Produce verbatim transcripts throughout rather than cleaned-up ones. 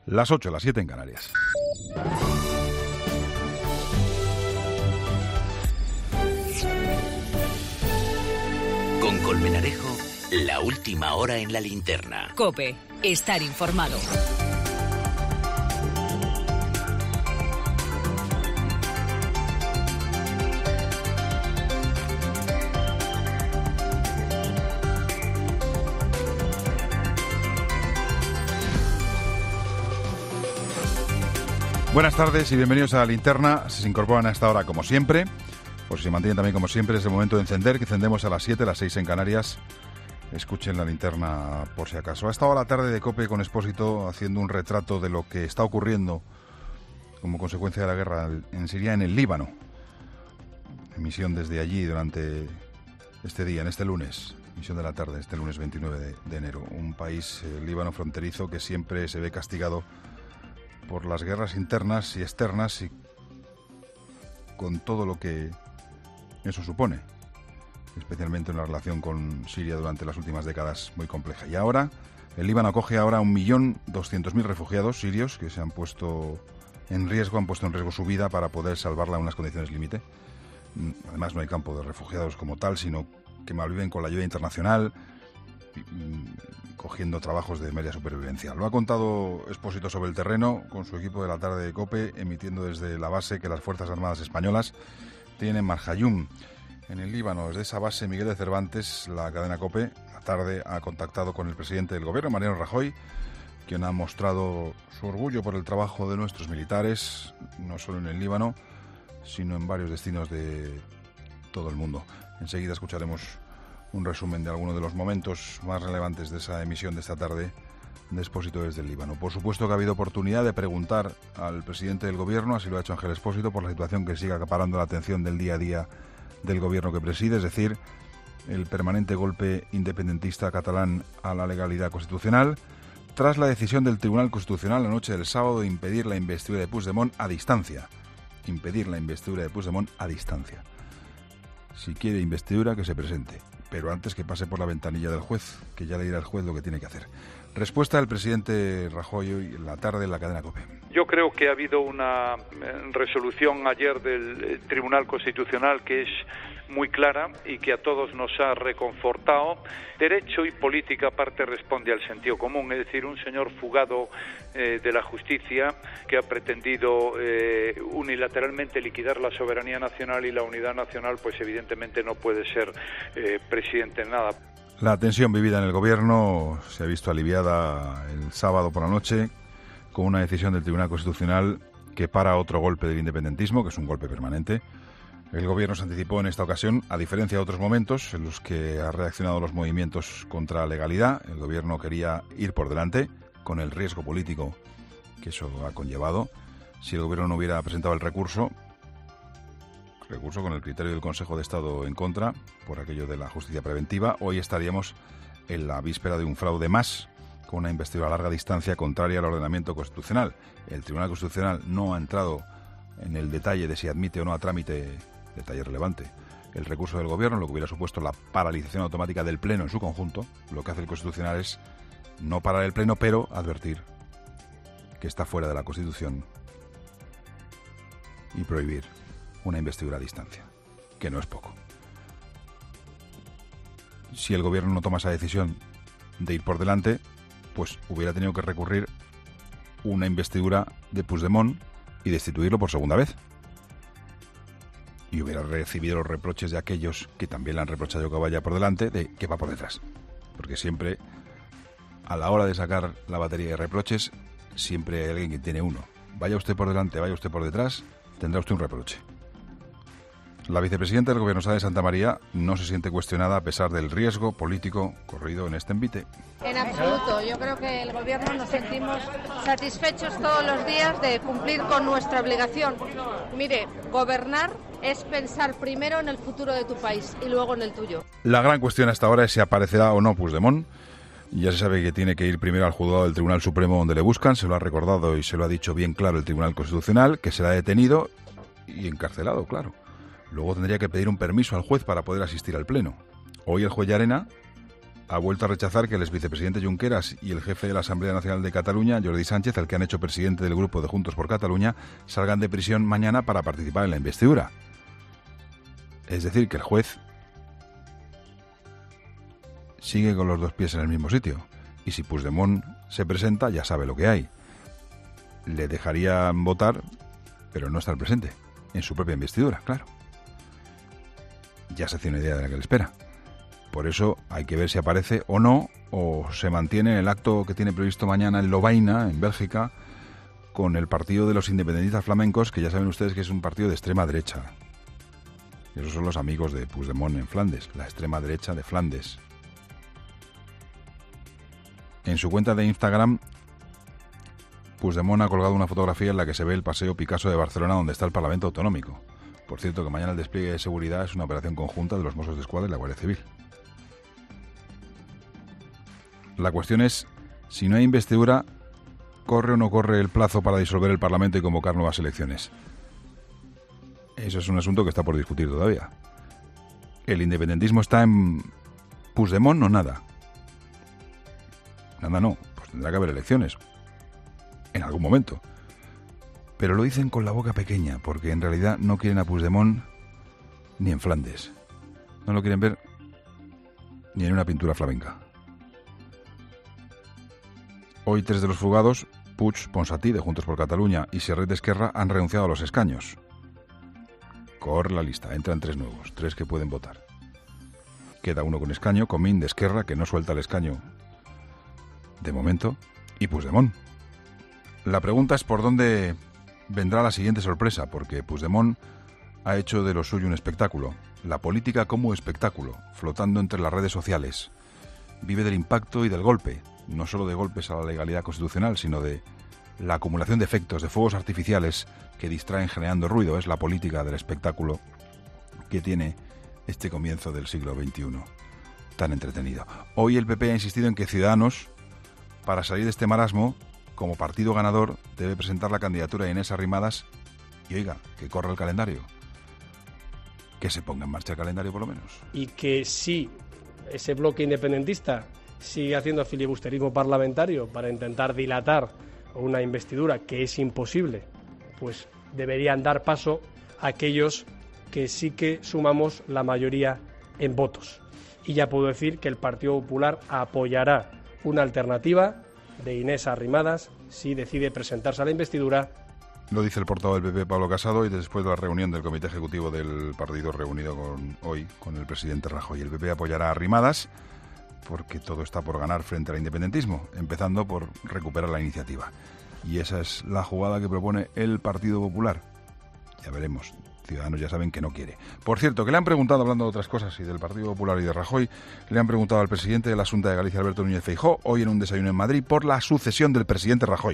Las ocho, las siete en Canarias. Con Colmenarejo, la última hora en la linterna. COPE, estar informado. Buenas tardes y bienvenidos a la linterna. Si se incorporan a esta hora como siempre, o si se mantienen también como siempre, es el momento de encender, que encendemos a las siete, las seis en Canarias. Escuchen la linterna por si acaso. Ha estado la tarde de COPE con Expósito haciendo un retrato de lo que está ocurriendo como consecuencia de la guerra en Siria, en el Líbano. Emisión desde allí durante este día, en este lunes, emisión de la tarde, este lunes veintinueve de, de enero. Un país, el Líbano fronterizo, que siempre se ve castigado por las guerras internas y externas y con todo lo que eso supone, especialmente en la relación con Siria durante las últimas décadas, muy compleja. Y ahora, el Líbano acoge ahora a un millón doscientos mil refugiados sirios que se han puesto en riesgo, han puesto en riesgo su vida para poder salvarla en unas condiciones límite. Además, no hay campo de refugiados como tal, sino que malviven con la ayuda internacional, cogiendo trabajos de media supervivencia. Lo ha contado Expósito sobre el terreno con su equipo de la tarde de COPE, emitiendo desde la base que las Fuerzas Armadas Españolas tienen en Marjayum, en el Líbano. Desde esa base, Miguel de Cervantes, la cadena COPE, la tarde ha contactado con el presidente del gobierno, Mariano Rajoy, quien ha mostrado su orgullo por el trabajo de nuestros militares, no solo en el Líbano, sino en varios destinos de todo el mundo. Enseguida escucharemos un resumen de algunos de los momentos más relevantes de esa emisión de esta tarde de Expósito desde el Líbano. Por supuesto que ha habido oportunidad de preguntar al presidente del gobierno, así lo ha hecho Ángel Expósito, por la situación que sigue acaparando la atención del día a día del gobierno que preside, es decir, el permanente golpe independentista catalán a la legalidad constitucional, tras la decisión del Tribunal Constitucional la noche del sábado de impedir la investidura de Puigdemont a distancia. Impedir la investidura de Puigdemont a distancia. Si quiere investidura, que se presente, pero antes que pase por la ventanilla del juez, que ya le dirá el juez lo que tiene que hacer. Respuesta del presidente Rajoy hoy en la tarde en la cadena COPE. Yo creo que ha habido una resolución ayer del Tribunal Constitucional que es muy clara y que a todos nos ha reconfortado. Derecho y política aparte responde al sentido común, es decir, un señor fugado eh, de la justicia que ha pretendido eh, unilateralmente liquidar la soberanía nacional y la unidad nacional, pues evidentemente no puede ser eh, presidente en nada. La tensión vivida en el gobierno se ha visto aliviada el sábado por la noche con una decisión del Tribunal Constitucional que para otro golpe del independentismo, que es un golpe permanente. El gobierno se anticipó en esta ocasión, a diferencia de otros momentos en los que ha reaccionado los movimientos contra la legalidad. El gobierno quería ir por delante con el riesgo político que eso ha conllevado. Si el gobierno no hubiera presentado el recurso, recurso con el criterio del Consejo de Estado en contra, por aquello de la justicia preventiva, hoy estaríamos en la víspera de un fraude más, con una investidura a larga distancia contraria al ordenamiento constitucional. El Tribunal Constitucional no ha entrado en el detalle de si admite o no a trámite, detalle relevante, el recurso del gobierno, lo que hubiera supuesto la paralización automática del Pleno en su conjunto. Lo que hace el Constitucional es no parar el Pleno, pero advertir que está fuera de la Constitución y prohibir una investidura a distancia, que no es poco. Si el gobierno no toma esa decisión de ir por delante, pues hubiera tenido que recurrir una investidura de Puigdemont y destituirlo por segunda vez. Y hubiera recibido los reproches de aquellos que también le han reprochado que vaya por delante, de que va por detrás. Porque siempre, a la hora de sacar la batería de reproches, siempre hay alguien que tiene uno. Vaya usted por delante, vaya usted por detrás, tendrá usted un reproche. La vicepresidenta del Gobierno, Sara de Santa María, no se siente cuestionada a pesar del riesgo político corrido en este envite. En absoluto. Yo creo que el Gobierno nos sentimos satisfechos todos los días de cumplir con nuestra obligación. Mire, gobernar es pensar primero en el futuro de tu país y luego en el tuyo. La gran cuestión hasta ahora es si aparecerá o no Puigdemont. Ya se sabe que tiene que ir primero al juzgado del Tribunal Supremo donde le buscan, se lo ha recordado y se lo ha dicho bien claro el Tribunal Constitucional, que será detenido y encarcelado, claro. Luego tendría que pedir un permiso al juez para poder asistir al Pleno. Hoy el juez Llarena ha vuelto a rechazar que el exvicepresidente Junqueras y el jefe de la Asamblea Nacional de Cataluña, Jordi Sánchez, al que han hecho presidente del grupo de Juntos por Cataluña, salgan de prisión mañana para participar en la investidura. Es decir, que el juez sigue con los dos pies en el mismo sitio. Y si Puigdemont se presenta, ya sabe lo que hay. Le dejarían votar, pero no estar presente en su propia investidura, claro. Ya se hace una idea de la que le espera. Por eso hay que ver si aparece o no, o se mantiene el acto que tiene previsto mañana en Lovaina, en Bélgica, con el partido de los independentistas flamencos, que ya saben ustedes que es un partido de extrema derecha. Esos son los amigos de Puigdemont en Flandes, la extrema derecha de Flandes. En su cuenta de Instagram, Puigdemont ha colgado una fotografía en la que se ve el Paseo Picasso de Barcelona, donde está el Parlamento Autonómico. Por cierto, que mañana el despliegue de seguridad es una operación conjunta de los Mossos d'Esquadra y la Guardia Civil. La cuestión es, si no hay investidura, ¿corre o no corre el plazo para disolver el Parlamento y convocar nuevas elecciones? Eso es un asunto que está por discutir todavía. ¿El independentismo está en Puigdemont o nada? Nada no, pues tendrá que haber elecciones. En algún momento. Pero lo dicen con la boca pequeña, porque en realidad no quieren a Puigdemont ni en Flandes. No lo quieren ver ni en una pintura flamenca. Hoy tres de los fugados, Puig, Ponsatí de Juntos por Cataluña y Serret d'Esquerra, han renunciado a los escaños. Corre la lista, entran tres nuevos, tres que pueden votar. Queda uno con escaño, Comín de Esquerra, que no suelta el escaño de momento, y Puigdemont. La pregunta es por dónde vendrá la siguiente sorpresa, porque Puigdemont ha hecho de lo suyo un espectáculo. La política como espectáculo, flotando entre las redes sociales. Vive del impacto y del golpe, no solo de golpes a la legalidad constitucional, sino de la acumulación de efectos, de fuegos artificiales que distraen generando ruido. Es la política del espectáculo que tiene este comienzo del siglo veintiuno tan entretenido. Hoy el P P ha insistido en que Ciudadanos, para salir de este marasmo, como partido ganador, debe presentar la candidatura de Inés Arrimadas y, oiga, que corra el calendario. Que se ponga en marcha el calendario, por lo menos. Y que si ese bloque independentista sigue haciendo filibusterismo parlamentario para intentar dilatar una investidura que es imposible, pues deberían dar paso a aquellos que sí que sumamos la mayoría en votos. Y ya puedo decir que el Partido Popular apoyará una alternativa de Inés Arrimadas si decide presentarse a la investidura. Lo dice el portavoz del P P, Pablo Casado, y después de la reunión del Comité Ejecutivo del partido reunido con, hoy con el presidente Rajoy. El P P apoyará a Arrimadas porque todo está por ganar frente al independentismo, empezando por recuperar la iniciativa. Y esa es la jugada que propone el Partido Popular. Ya veremos. Ciudadanos ya saben que no quiere. Por cierto, que le han preguntado, hablando de otras cosas y del Partido Popular y de Rajoy, le han preguntado al presidente de la Xunta de Galicia, Alberto Núñez Feijóo, hoy en un desayuno en Madrid, por la sucesión del presidente Rajoy.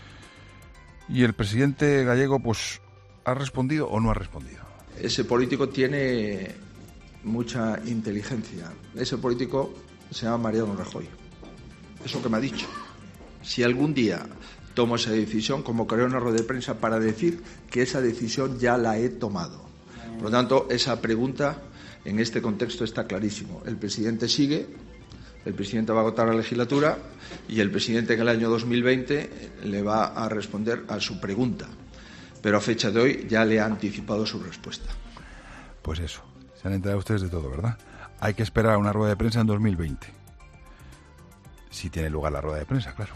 Y el presidente gallego, pues, ¿ha respondido o no ha respondido? Ese político tiene mucha inteligencia. Ese político se llama Mariano Rajoy. Eso que me ha dicho. Si algún día tomo esa decisión, convocaré una rueda de prensa para decir que esa decisión ya la he tomado. Por lo tanto, esa pregunta en este contexto está clarísimo. El presidente sigue, el presidente va a agotar la legislatura y el presidente en el año dos mil veinte le va a responder a su pregunta. Pero a fecha de hoy ya le ha anticipado su respuesta. Pues eso, se han enterado ustedes de todo, ¿verdad? Hay que esperar a una rueda de prensa en dos mil veinte. Si tiene lugar la rueda de prensa, claro.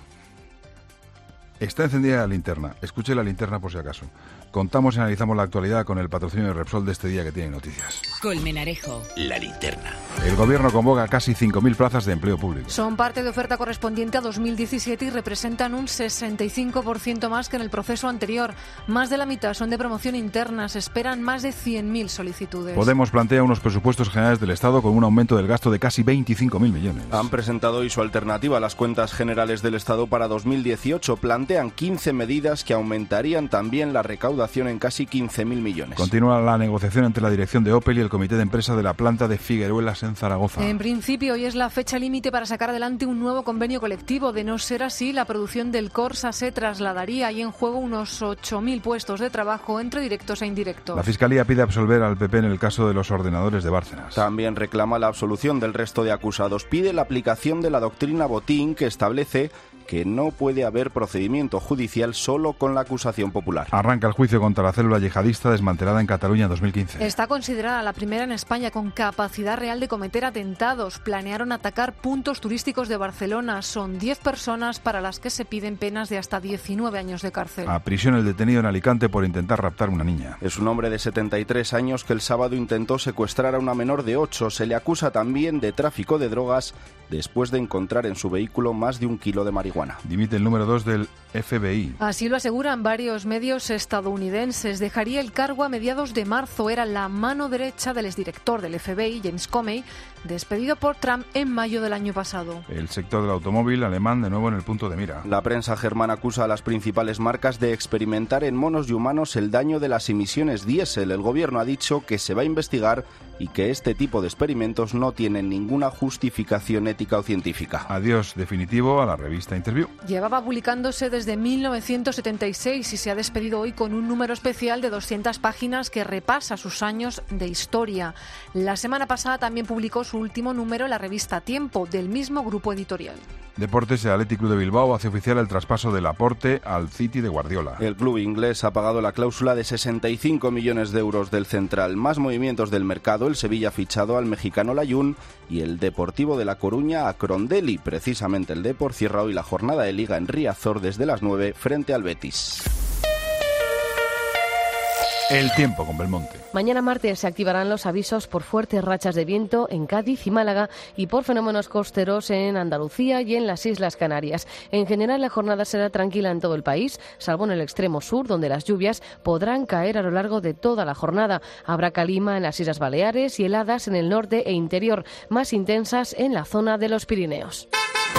Está encendida la linterna. Escuche la linterna por si acaso. Contamos y analizamos la actualidad con el patrocinio de Repsol de este día que tiene noticias. Colmenarejo. La linterna. El gobierno convoca casi cinco mil plazas de empleo público. Son parte de oferta correspondiente a dos mil diecisiete y representan un sesenta y cinco por ciento más que en el proceso anterior. Más de la mitad son de promoción interna. Se esperan más de cien mil solicitudes. Podemos plantea unos presupuestos generales del Estado con un aumento del gasto de casi veinticinco mil millones. Han presentado hoy su alternativa a las cuentas generales del Estado para dos mil dieciocho. Plantea plantean quince medidas que aumentarían también la recaudación en casi quince mil millones. Continúa la negociación entre la dirección de Opel y el comité de empresa de la planta de Figueruelas en Zaragoza. En principio, hoy es la fecha límite para sacar adelante un nuevo convenio colectivo. De no ser así, la producción del Corsa se trasladaría y en juego unos ocho mil puestos de trabajo entre directos e indirectos. La Fiscalía pide absolver al P P en el caso de los ordenadores de Bárcenas. También reclama la absolución del resto de acusados. Pide la aplicación de la doctrina Botín, que establece que no puede haber procedimiento judicial solo con la acusación popular. Arranca el juicio contra la célula yihadista desmantelada en Cataluña en dos mil quince. Está considerada la primera en España con capacidad real de cometer atentados. Planearon atacar puntos turísticos de Barcelona. Son diez personas para las que se piden penas de hasta diecinueve años de cárcel. A prisión el detenido en Alicante por intentar raptar a una niña. Es un hombre de setenta y tres años que el sábado intentó secuestrar a una menor de ocho. Se le acusa también de tráfico de drogas después de encontrar en su vehículo más de un kilo de marihuana. Dimite el número dos del F B I. Así lo aseguran varios medios estadounidenses. Dejaría el cargo a mediados de marzo. Era la mano derecha del exdirector del F B I, James Comey, despedido por Trump en mayo del año pasado. El sector del automóvil alemán de nuevo en el punto de mira. La prensa germana acusa a las principales marcas de experimentar en monos y humanos el daño de las emisiones diésel. El gobierno ha dicho que se va a investigar y que este tipo de experimentos no tienen ninguna justificación ética o científica. Adiós definitivo a la revista Interview. Llevaba publicándose desde mil novecientos setenta y seis y se ha despedido hoy con un número especial de doscientas páginas que repasa sus años de historia. La semana pasada también publicó su último número la revista Tiempo, del mismo grupo editorial. Deportes, el Athletic Club de Bilbao hace oficial el traspaso de Laporte al City de Guardiola. El club inglés ha pagado la cláusula de sesenta y cinco millones de euros del central. Más movimientos del mercado, el Sevilla ha fichado al mexicano Layún y el Deportivo de La Coruña a Crondelli. Precisamente el Depor cierra hoy la jornada de Liga en Riazor desde las nueve frente al Betis. El tiempo con Belmonte. Mañana martes se activarán los avisos por fuertes rachas de viento en Cádiz y Málaga y por fenómenos costeros en Andalucía y en las Islas Canarias. En general, la jornada será tranquila en todo el país, salvo en el extremo sur, donde las lluvias podrán caer a lo largo de toda la jornada. Habrá calima en las Islas Baleares y heladas en el norte e interior, más intensas en la zona de los Pirineos.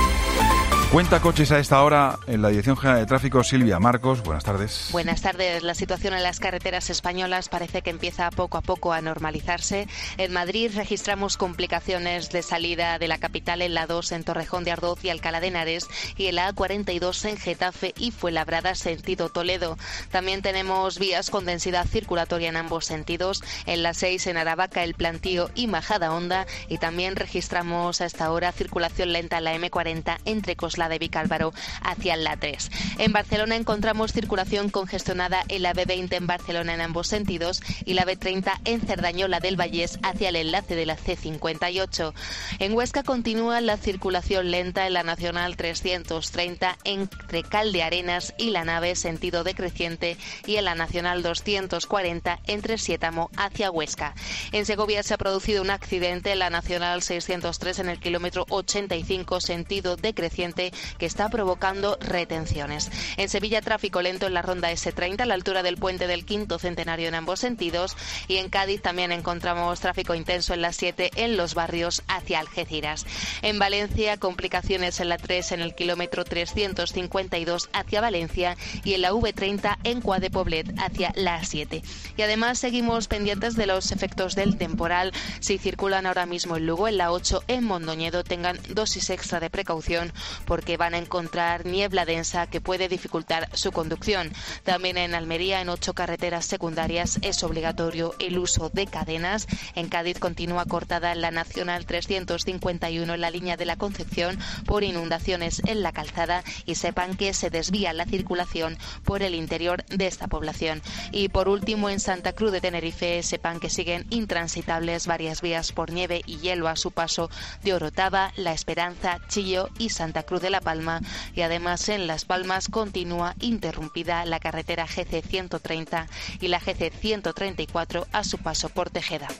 Cuenta coches a esta hora en la Dirección General de Tráfico. Silvia Marcos, buenas tardes. Buenas tardes. La situación en las carreteras españolas parece que empieza poco a poco a normalizarse. En Madrid registramos complicaciones de salida de la capital en la dos en Torrejón de Ardoz y Alcalá de Henares y en la A cuarenta y dos en Getafe y Fuenlabrada sentido Toledo. También tenemos vías con densidad circulatoria en ambos sentidos. En la seis en Aravaca, El Plantío y Majadahonda, y también registramos a esta hora circulación lenta en la eme cuarenta entre Coslada de Vicálvaro hacia la tres. En Barcelona encontramos circulación congestionada en la be veinte en Barcelona en ambos sentidos y la be treinta en Cerdañola del Vallés hacia el enlace de la ce cincuenta y ocho. En Huesca continúa la circulación lenta en la Nacional trescientos treinta entre Caldearenas y La Nave sentido decreciente y en la Nacional doscientos cuarenta entre Siétamo hacia Huesca. En Segovia se ha producido un accidente en la Nacional seiscientos tres en el kilómetro ochenta y cinco sentido decreciente que está provocando retenciones. En Sevilla, tráfico lento en la ronda ese treinta a la altura del puente del Quinto Centenario en ambos sentidos, y en Cádiz también encontramos tráfico intenso en la siete en los barrios hacia Algeciras. En Valencia, complicaciones en la tres en el kilómetro trescientos cincuenta y dos hacia Valencia y en la ve treinta en Cua de Poblet hacia la siete. Y además seguimos pendientes de los efectos del temporal. Si circulan ahora mismo en Lugo, en la ocho en Mondoñedo, tengan dosis extra de precaución porque van a encontrar niebla densa que puede dificultar su conducción. También en Almería, en ocho carreteras secundarias, es obligatorio el uso de cadenas. En Cádiz continúa cortada la Nacional trescientos cincuenta y uno en la línea de la Concepción por inundaciones en la calzada y sepan que se desvía la circulación por el interior de esta población. Y por último, en Santa Cruz de Tenerife, sepan que siguen intransitables varias vías por nieve y hielo a su paso de Orotava, La Esperanza, Chillo y Santa Cruz de La Palma, y además en Las Palmas continúa interrumpida la carretera ge ce ciento treinta y la ge ce ciento treinta y cuatro a su paso por Tejeda.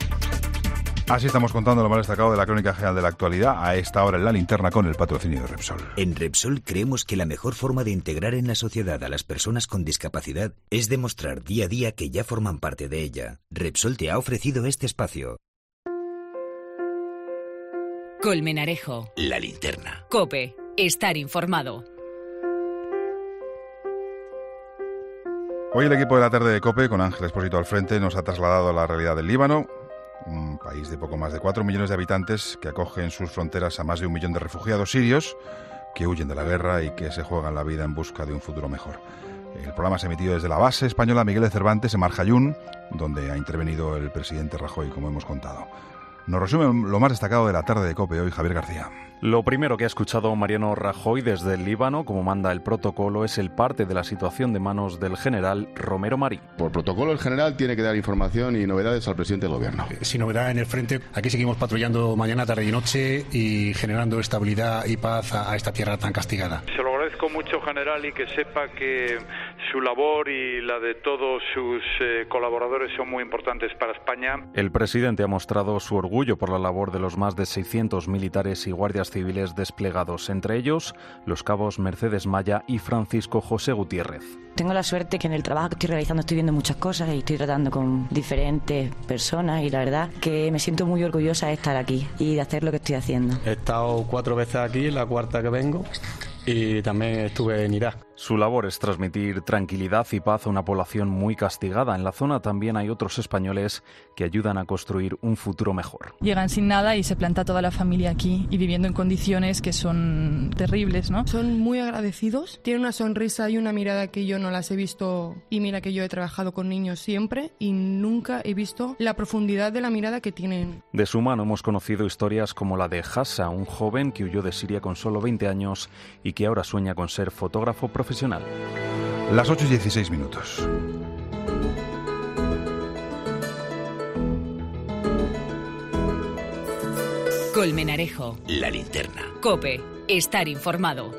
Así estamos contando lo más destacado de la crónica general de la actualidad a esta hora en la linterna con el patrocinio de Repsol. En Repsol creemos que la mejor forma de integrar en la sociedad a las personas con discapacidad es demostrar día a día que ya forman parte de ella. Repsol te ha ofrecido este espacio. Colmenarejo. La linterna. COPE. Estar informado. Hoy el equipo de la tarde de COPE, con Ángel Expósito al frente, nos ha trasladado a la realidad del Líbano, un país de poco más de cuatro millones de habitantes que acoge en sus fronteras a más de un millón de refugiados sirios que huyen de la guerra y que se juegan la vida en busca de un futuro mejor. El programa se ha emitido desde la base española Miguel de Cervantes en Marjayún, donde ha intervenido el presidente Rajoy, como hemos contado. Nos resume lo más destacado de la tarde de COPE hoy Javier García. Lo primero que ha escuchado Mariano Rajoy desde el Líbano, como manda el protocolo, es el parte de la situación de manos del general Romero Marí. Por protocolo, el general tiene que dar información y novedades al presidente del gobierno. Sin novedad en el frente, aquí seguimos patrullando mañana, tarde y noche y generando estabilidad y paz a, a esta tierra tan castigada. Se lo agradezco mucho, general, y que sepa que su labor y la de todos sus eh, colaboradores son muy importantes para España. El presidente ha mostrado su orgullo por la labor de los más de seiscientos militares y guardias civiles desplegados, entre ellos los cabos Mercedes Maya y Francisco José Gutiérrez. Tengo la suerte que en el trabajo que estoy realizando estoy viendo muchas cosas y estoy tratando con diferentes personas y la verdad que me siento muy orgullosa de estar aquí y de hacer lo que estoy haciendo. He estado cuatro veces aquí, la cuarta que vengo, y también estuve en Irak. Su labor es transmitir tranquilidad y paz a una población muy castigada. En la zona también hay otros españoles que ayudan a construir un futuro mejor. Llegan sin nada y se planta toda la familia aquí y viviendo en condiciones que son terribles, ¿no? Son muy agradecidos, tienen una sonrisa y una mirada que yo no las he visto, y mira que yo he trabajado con niños siempre y nunca he visto la profundidad de la mirada que tienen. De su mano hemos conocido historias como la de Hassa, un joven que huyó de Siria con solo veinte años y que ahora sueña con ser fotógrafo profesional. Las ocho y dieciséis minutos. Colmenarejo. La linterna. COPE. Estar informado.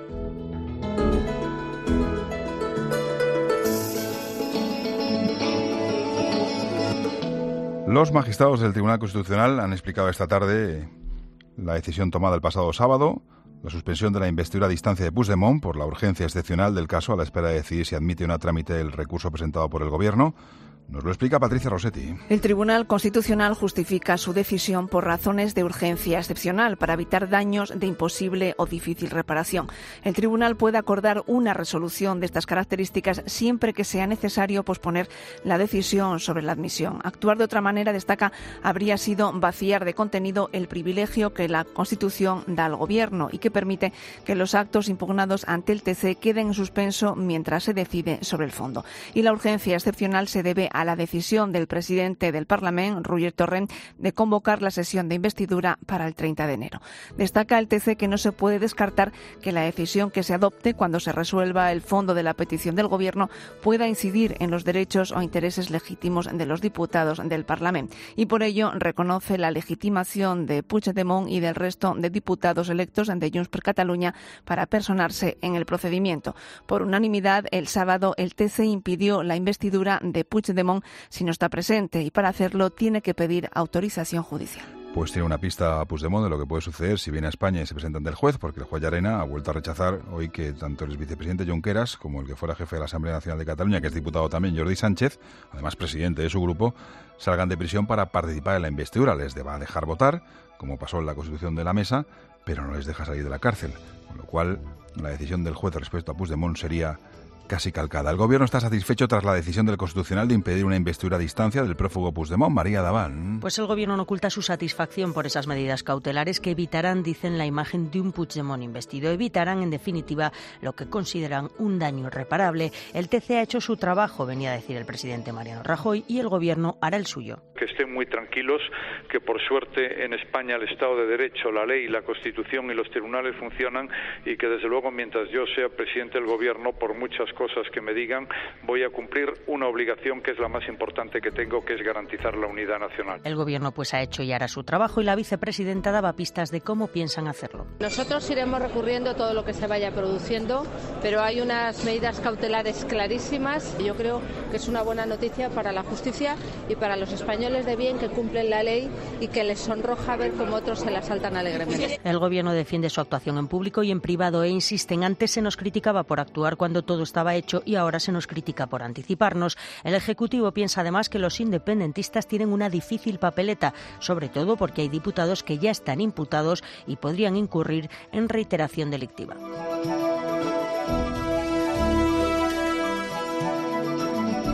Los magistrados del Tribunal Constitucional han explicado esta tarde la decisión tomada el pasado sábado, la suspensión de la investidura a distancia de Puigdemont por la urgencia excepcional del caso a la espera de decidir si admite o no a trámite el recurso presentado por el Gobierno. Nos lo explica Patricia Rossetti. El Tribunal Constitucional justifica su decisión por razones de urgencia excepcional para evitar daños de imposible o difícil reparación. El Tribunal puede acordar una resolución de estas características siempre que sea necesario posponer la decisión sobre la admisión. Actuar de otra manera, destaca, habría sido vaciar de contenido el privilegio que la Constitución da al Gobierno y que permite que los actos impugnados ante el T C queden en suspenso mientras se decide sobre el fondo. Y la urgencia excepcional se debe a a la decisión del presidente del Parlamento, Roger Torrent, de convocar la sesión de investidura para el treinta de enero. Destaca el T C que no se puede descartar que la decisión que se adopte cuando se resuelva el fondo de la petición del Gobierno pueda incidir en los derechos o intereses legítimos de los diputados del Parlamento. Y por ello reconoce la legitimación de Puigdemont y del resto de diputados electos de Junts per Catalunya para personarse en el procedimiento. Por unanimidad, el sábado el T C impidió la investidura de Puigdemont si no está presente, y para hacerlo tiene que pedir autorización judicial. Pues tiene una pista a Puigdemont de lo que puede suceder si viene a España y se presenta ante el juez, porque el juez Llarena ha vuelto a rechazar hoy que tanto el vicepresidente Junqueras como el que fuera jefe de la Asamblea Nacional de Cataluña, que es diputado también, Jordi Sánchez, además presidente de su grupo, salgan de prisión para participar en la investidura. Les va a dejar votar, como pasó en la Constitución de la Mesa, pero no les deja salir de la cárcel, con lo cual la decisión del juez respecto a Puigdemont sería casi calcada. El Gobierno está satisfecho tras la decisión del Constitucional de impedir una investidura a distancia del prófugo Puigdemont. María Daván. Pues el Gobierno no oculta su satisfacción por esas medidas cautelares que evitarán, dicen, la imagen de un Puigdemont investido. Evitarán, en definitiva, lo que consideran un daño irreparable. El T C ha hecho su trabajo, venía a decir el presidente Mariano Rajoy, y el Gobierno hará el suyo. Que estén muy tranquilos, que por suerte en España el Estado de Derecho, la ley, la Constitución y los tribunales funcionan, y que desde luego mientras yo sea presidente del Gobierno, por muchas cosas que me digan, voy a cumplir una obligación que es la más importante que tengo, que es garantizar la unidad nacional. El Gobierno pues ha hecho y hará su trabajo, y la vicepresidenta daba pistas de cómo piensan hacerlo. Nosotros iremos recurriendo todo lo que se vaya produciendo, pero hay unas medidas cautelares clarísimas. Yo creo que es una buena noticia para la justicia y para los españoles de bien que cumplen la ley y que les sonroja ver cómo otros se la saltan alegremente. El Gobierno defiende su actuación en público y en privado e insisten, antes se nos criticaba por actuar cuando todo estaba hecho y ahora se nos critica por anticiparnos. El Ejecutivo piensa además que los independentistas tienen una difícil papeleta, sobre todo porque hay diputados que ya están imputados y podrían incurrir en reiteración delictiva.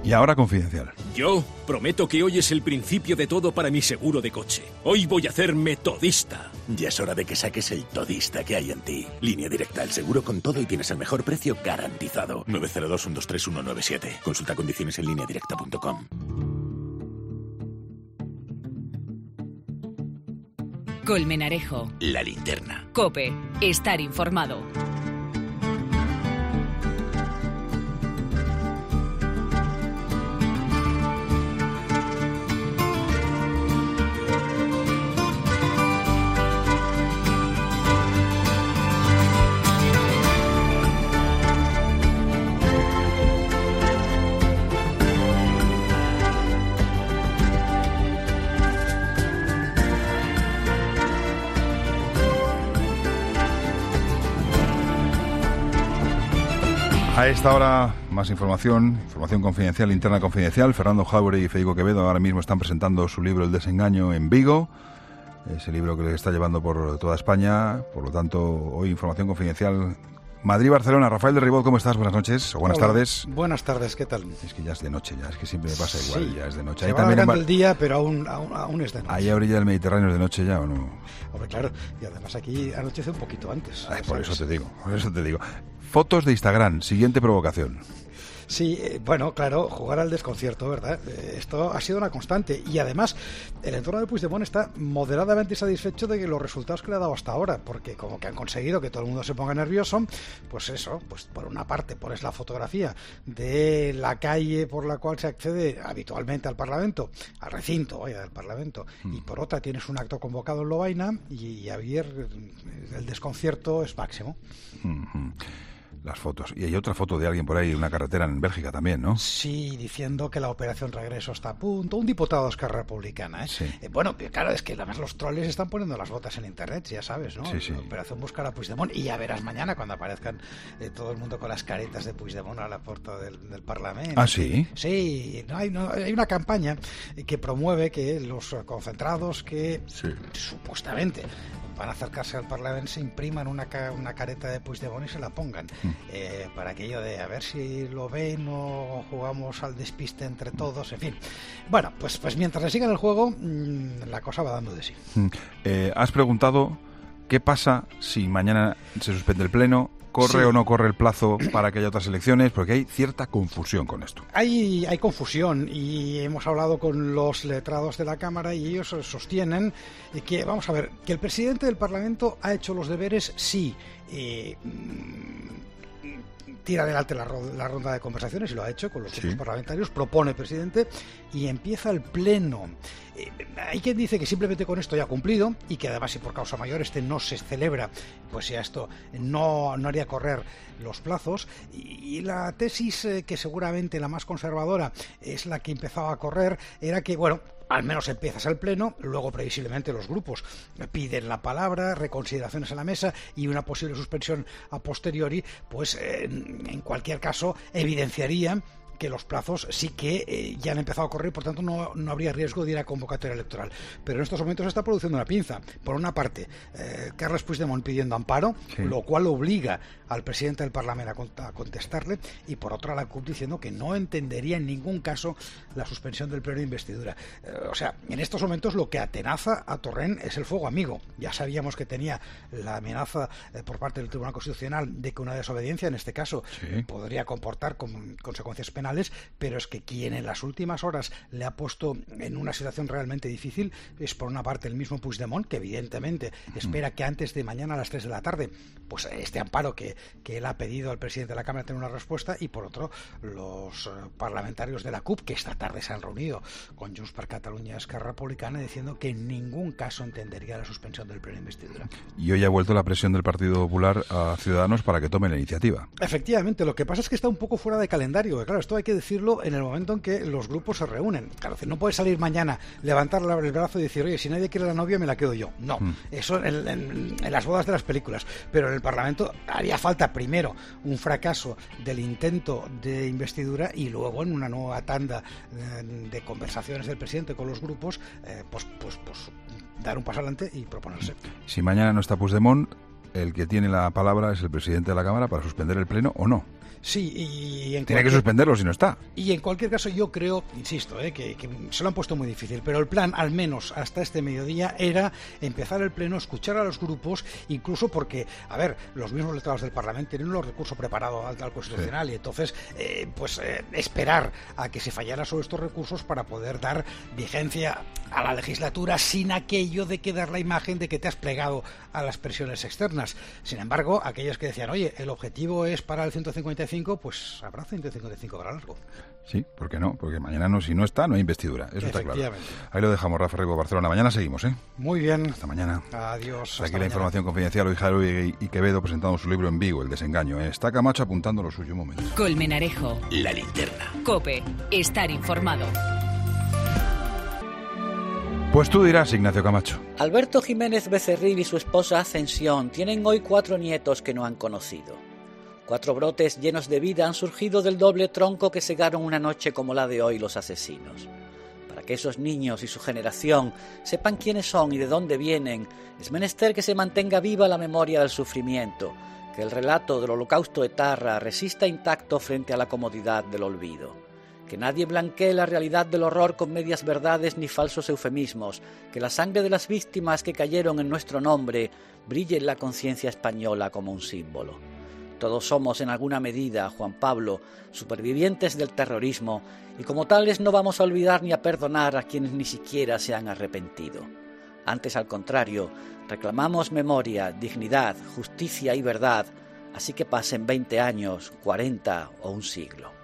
Y ahora Confidencial. Yo prometo que hoy es el principio de todo para mi seguro de coche. Hoy voy a hacerme todista. Ya es hora de que saques el todista que hay en ti. Línea Directa, el seguro con todo y tienes el mejor precio garantizado. nueve cero dos, uno dos tres, uno nueve siete. Consulta condiciones en línea directa punto com. Colmenarejo. La linterna. COPE. Estar informado. A esta hora, más información, información confidencial, interna confidencial. Fernando Jauregui y Federico Quevedo ahora mismo están presentando su libro El desengaño en Vigo, ese libro que les está llevando por toda España. Por lo tanto, hoy información confidencial. Madrid-Barcelona. Rafael de Ribot, ¿cómo estás? Buenas noches, o buenas Hola. tardes. Buenas tardes, ¿qué tal? Es que ya es de noche, ya es que siempre me pasa igual, Sí. ya es de noche. Se Ahí va también en alargando Bar- el día, pero aún, aún, aún es de noche. Ahí a orilla del Mediterráneo es de noche ya, ¿o no? Hombre, claro, y además aquí anochece un poquito antes. Ay, ya por sabes. eso te digo, por eso te digo. Fotos de Instagram, siguiente provocación. Sí, eh, bueno, claro, jugar al desconcierto, ¿verdad? Eh, esto ha sido una constante y además el entorno de Puigdemont está moderadamente satisfecho de que los resultados que le ha dado hasta ahora, porque como que han conseguido que todo el mundo se ponga nervioso, pues eso, pues por una parte pones la fotografía de la calle por la cual se accede habitualmente al Parlamento, al recinto, vaya, del Parlamento, mm. y por otra tienes un acto convocado en Lovaina y, y ayer el desconcierto es máximo. Mm-hmm. Las fotos. Y hay otra foto de alguien por ahí, una carretera en Bélgica también, ¿no? Sí, diciendo que la operación regreso está a punto. Un diputado de Esquerra Republicana, ¿eh? Sí. Eh, bueno, claro, es que además los troles están poniendo las botas en internet, ya sabes, ¿no? Sí, sí. La operación buscar a Puigdemont. Y ya verás mañana cuando aparezcan eh, todo el mundo con las caretas de Puigdemont a la puerta del, del Parlamento. ¿Ah, sí? Sí, no, hay, no, hay una campaña que promueve que los concentrados que sí. supuestamente van a acercarse al Parlamento se impriman una, ca una careta de Puigdemont y se la pongan mm. eh, para aquello de a ver si lo ven o jugamos al despiste entre todos, en fin. Bueno, pues, pues mientras le sigan el juego mmm, la cosa va dando de sí. Mm. Eh, has preguntado qué pasa si mañana se suspende el pleno. ¿Corre sí. o no corre el plazo para que haya otras elecciones? Porque hay cierta confusión con esto. Hay, hay confusión y hemos hablado con los letrados de la Cámara y ellos sostienen que, vamos a ver, que el presidente del Parlamento ha hecho los deberes, sí. Eh, tira adelante la, la ronda de conversaciones y lo ha hecho con los grupos sí. parlamentarios, propone el presidente y empieza el pleno. Eh, hay quien dice que simplemente con esto ya ha cumplido y que además si por causa mayor este no se celebra, pues ya esto no, no haría correr los plazos. Y, y la tesis eh, que seguramente la más conservadora es la que empezaba a correr era que, bueno, al menos empiezas el pleno, luego previsiblemente los grupos piden la palabra, reconsideraciones en la mesa y una posible suspensión a posteriori, pues eh, en cualquier caso evidenciaría que los plazos sí que eh, ya han empezado a correr, por tanto no, no habría riesgo de ir a convocatoria electoral. Pero en estos momentos se está produciendo una pinza. Por una parte, eh, Carles Puigdemont pidiendo amparo, sí. lo cual obliga al presidente del Parlamento a, cont a contestarle, y por otra la C U P diciendo que no entendería en ningún caso la suspensión del pleno de investidura. Eh, o sea, en estos momentos lo que atenaza a Torrent es el fuego amigo. Ya sabíamos que tenía la amenaza eh, por parte del Tribunal Constitucional de que una desobediencia, en este caso, sí. podría comportar con consecuencias penales, pero es que quien en las últimas horas le ha puesto en una situación realmente difícil es por una parte el mismo Puigdemont, que evidentemente espera que antes de mañana a las tres de la tarde pues este amparo que, que él ha pedido al presidente de la Cámara tener una respuesta, y por otro los uh, parlamentarios de la C U P que esta tarde se han reunido con Junts per Catalunya y Esquerra Republicana diciendo que en ningún caso entendería la suspensión del pleno de investidura. Y hoy ha vuelto la presión del Partido Popular a Ciudadanos para que tome la iniciativa. Efectivamente, lo que pasa es que está un poco fuera de calendario, claro, esto hay que decirlo en el momento en que los grupos se reúnen. Claro, no puedes salir mañana, levantar el brazo y decir, oye, si nadie quiere la novia me la quedo yo. No, mm. eso en, en, en las bodas de las películas. Pero en el Parlamento haría falta primero un fracaso del intento de investidura y luego en una nueva tanda eh, de conversaciones del presidente con los grupos, eh, pues, pues, pues dar un paso adelante y proponerse. Si mañana no está Puigdemont, el que tiene la palabra es el presidente de la Cámara para suspender el pleno o no. Sí, y en Tiene que suspenderlo si no está. Y en cualquier caso yo creo, insisto, eh, que, que se lo han puesto muy difícil, pero el plan, al menos hasta este mediodía, era empezar el pleno, escuchar a los grupos, incluso porque, a ver, los mismos letrados del Parlamento tienen los recursos preparados al, al Constitucional, sí. Y entonces, eh, pues eh, esperar a que se fallara sobre estos recursos para poder dar vigencia a la legislatura sin aquello de que dar la imagen de que te has plegado a las presiones externas. Sin embargo, aquellos que decían, oye, el objetivo es para el ciento cincuenta y cinco, pues habrá ciento cincuenta y cinco para largo. Sí, ¿por qué no? Porque mañana no, si no está, no hay investidura. Eso está claro. Ahí lo dejamos, Rafa Rego, Barcelona. Mañana seguimos, ¿eh? Muy bien. Hasta mañana. Adiós. Hasta aquí la información confidencial. Hoy Javi y Quevedo presentando su libro en Vigo, El desengaño. Está Camacho apuntando lo suyo un momento. Colmenarejo. La linterna. COPE. Estar informado. Pues tú dirás, Ignacio Camacho. Alberto Jiménez Becerril y su esposa Ascensión tienen hoy cuatro nietos que no han conocido. Cuatro brotes llenos de vida han surgido del doble tronco que segaron una noche como la de hoy los asesinos. Para que esos niños y su generación sepan quiénes son y de dónde vienen, es menester que se mantenga viva la memoria del sufrimiento, que el relato del holocausto etarra resista intacto frente a la comodidad del olvido. Que nadie blanquee la realidad del horror con medias verdades ni falsos eufemismos, que la sangre de las víctimas que cayeron en nuestro nombre brille en la conciencia española como un símbolo. Todos somos en alguna medida, Juan Pablo, supervivientes del terrorismo y como tales no vamos a olvidar ni a perdonar a quienes ni siquiera se han arrepentido. Antes, al contrario, reclamamos memoria, dignidad, justicia y verdad, así que pasen veinte años, cuarenta o un siglo.